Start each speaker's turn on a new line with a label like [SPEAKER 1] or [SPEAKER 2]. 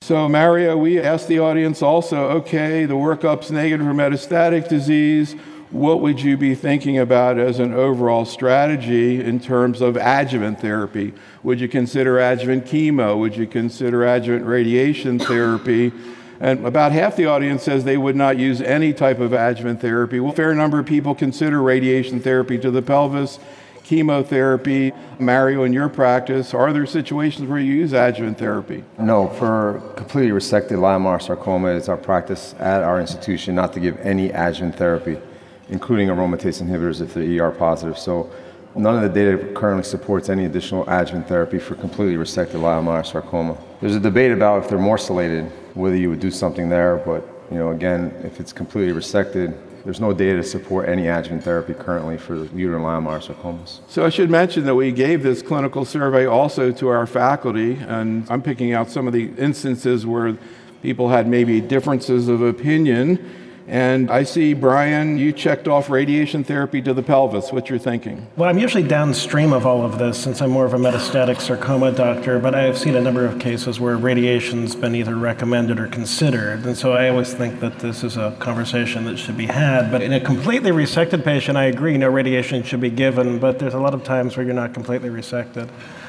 [SPEAKER 1] So Mario, we asked the audience also, okay, the workup's negative for metastatic disease. What would you be thinking about as an overall strategy in terms of adjuvant therapy? Would you consider adjuvant chemo? Would you consider adjuvant radiation therapy? And about half the audience says they would not use any type of adjuvant therapy. Well, a fair number of people consider radiation therapy to the pelvis, chemotherapy. Mario, in your practice, are there situations where you use adjuvant therapy?
[SPEAKER 2] No, for completely resected Leiomyosarcoma sarcoma, it's our practice at our institution not to give any adjuvant therapy, including aromatase inhibitors if they're ER positive. So none of the data currently supports any additional adjuvant therapy for completely resected Leiomyosarcoma sarcoma. There's a debate about if they're morcellated, whether you would do something there, but again, if it's completely resected, there's no data to support any adjuvant therapy currently for uterine Leiomyosarcoma sarcomas.
[SPEAKER 1] So I should mention that we gave this clinical survey also to our faculty, and I'm picking out some of the instances where people had maybe differences of opinion. And I see, Brian, you checked off radiation therapy to the pelvis. What's your thinking?
[SPEAKER 3] Well, I'm usually downstream of all of this since I'm more of a metastatic sarcoma doctor, but I have seen a number of cases where radiation's been either recommended or considered. And so I always think that this is a conversation that should be had. But in a completely resected patient, I agree, no radiation should be given, but there's a lot of times where you're not completely resected.